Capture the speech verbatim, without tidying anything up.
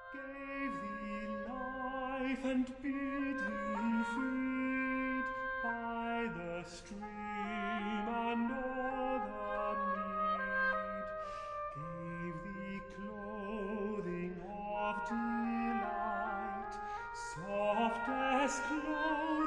gave thee life and bid thee feed by the stream and o'er the mead, gave thee clothing of delight, softest clothing